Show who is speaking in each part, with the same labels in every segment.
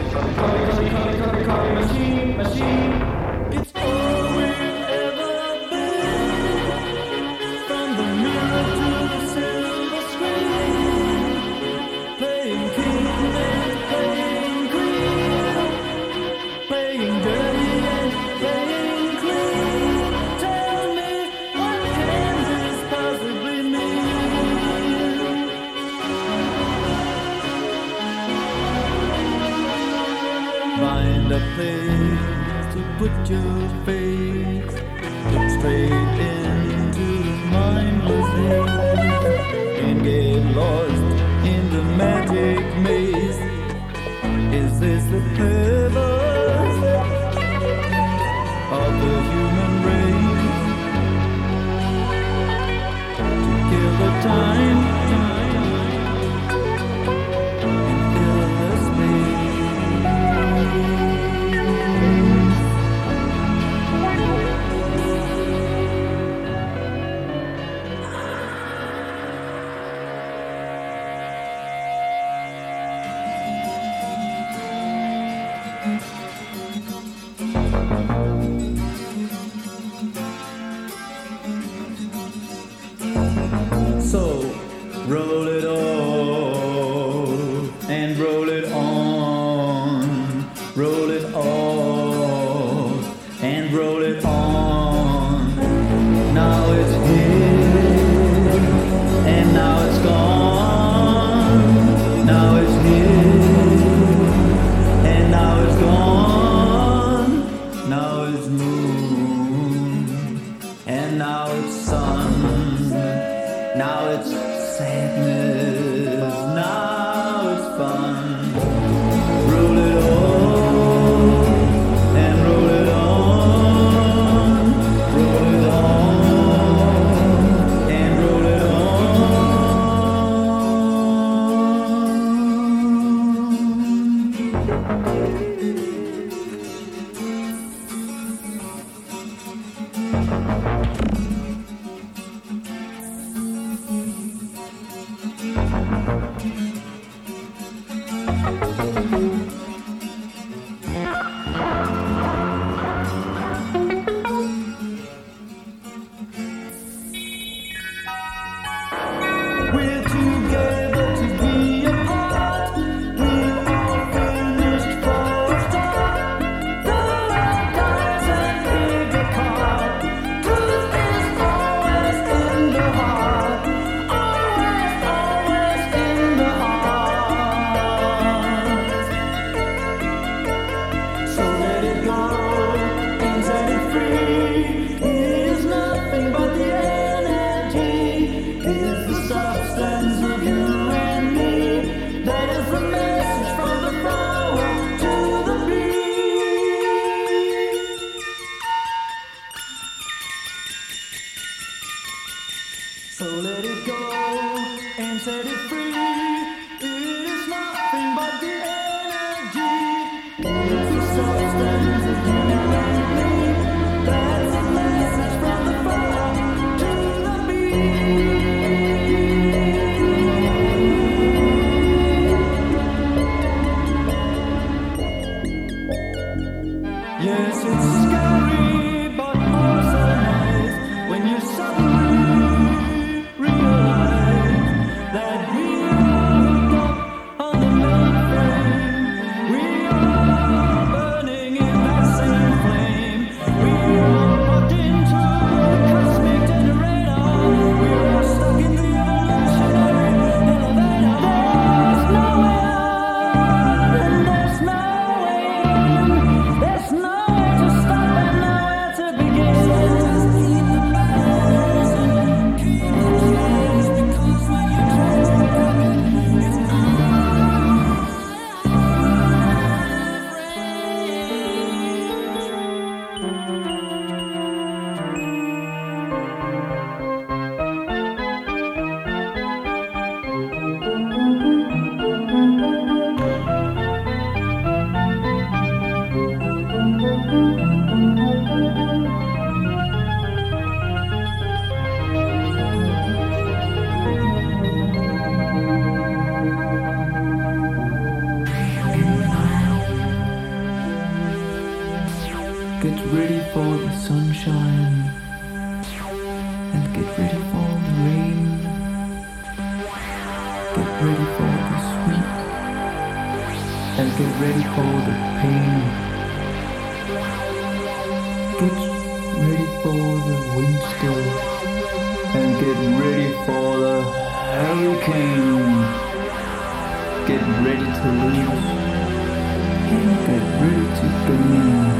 Speaker 1: Copy machine. It's all we've ever been. From the mirror to the silver screen. Playing king and playing queen. Playing dirty and playing clean. Tell me, what can this possibly mean? Find a place to put your face. Look straight into the mindless haze and get lost in the magic maze. Is this the purpose of the human race? To kill the time and fill the space. So roll it all and roll it on, roll it all and roll it on. Now it's here and now it's gone. Now it's here and now it's gone. Now it's moon and now it's sun. Now it's sadness, now it's fun. Roll it on and roll it on, roll it on and roll it We're together to be apart. We're all finished for a start. The world dies and big apart. Truth is always in the heart. Always, always in the heart. Get ready for the sunshine and get ready for the rain. Get ready for the sweet and get ready for the pain. Get ready for the windstorm and get ready for the hurricane. Get ready to lose and get ready to gain.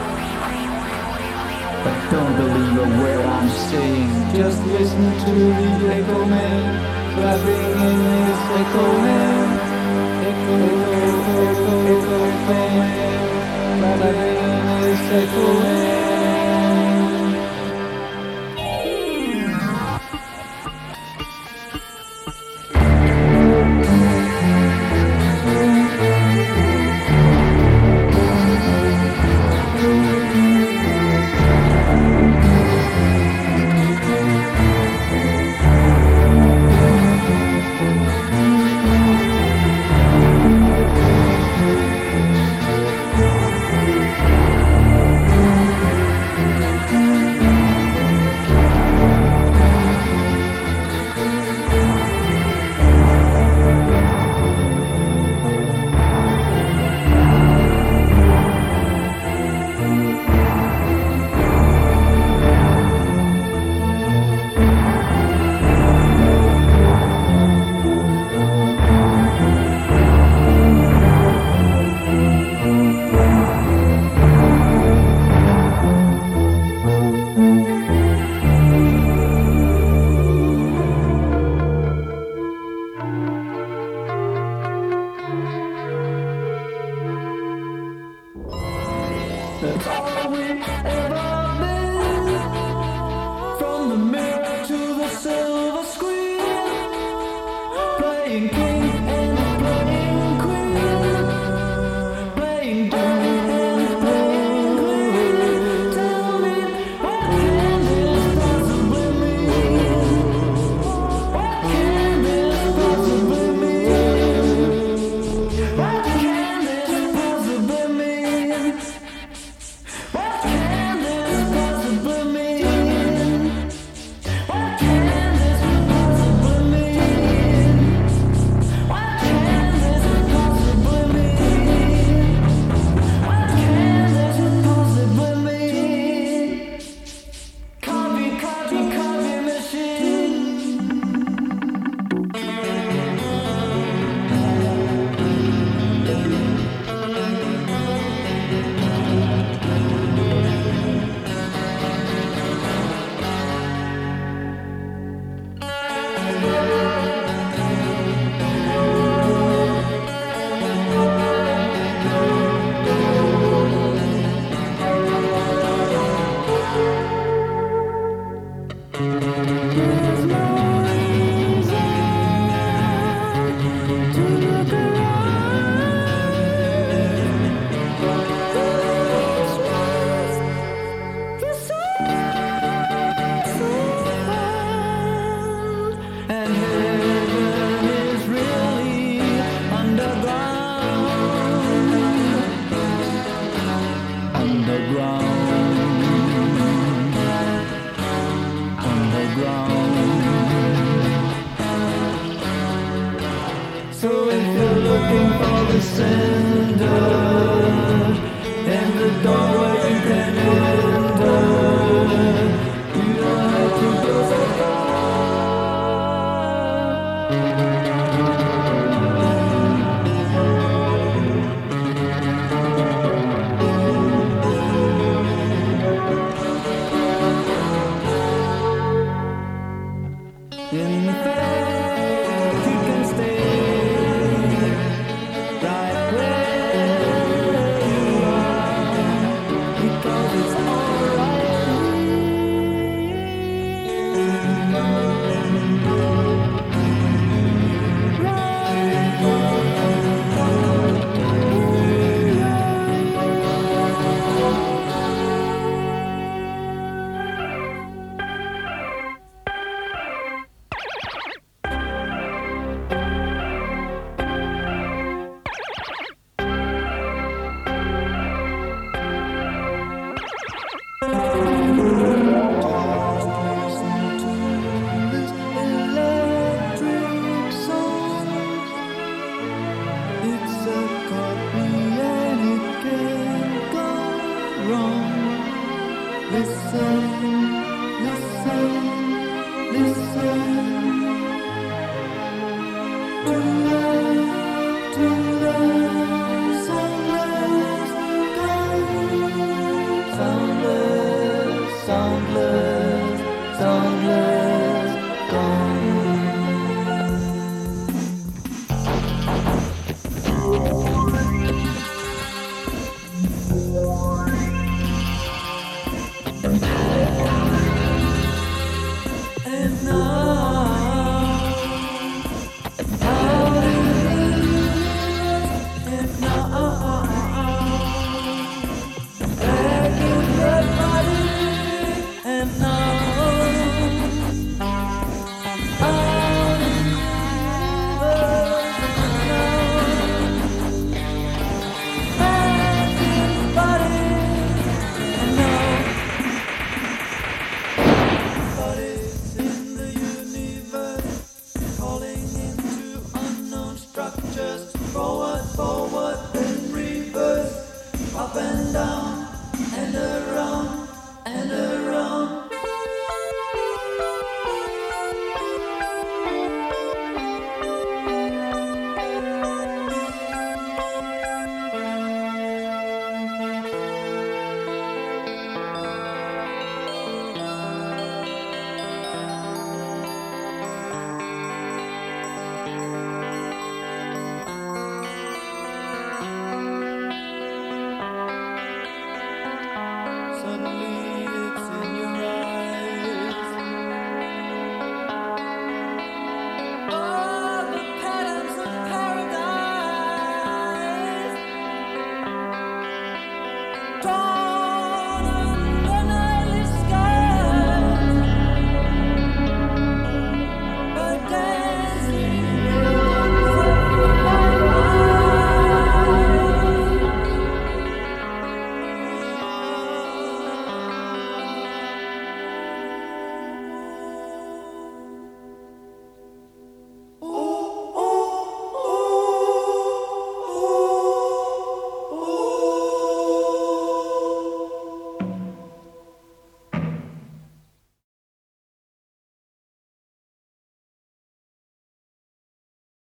Speaker 1: But don't believe a word I'm saying. Just listen to the echo man clapping in his echo hand. Echo, echo, echo, echo man clapping in his echo hand. That's all we've ever been. From the mirror to the silver screen, playing king and playing queen, playing dumb and playing queen. Tell me, what can this possibly mean? What can this possibly mean? What can this possibly mean?
Speaker 2: listen.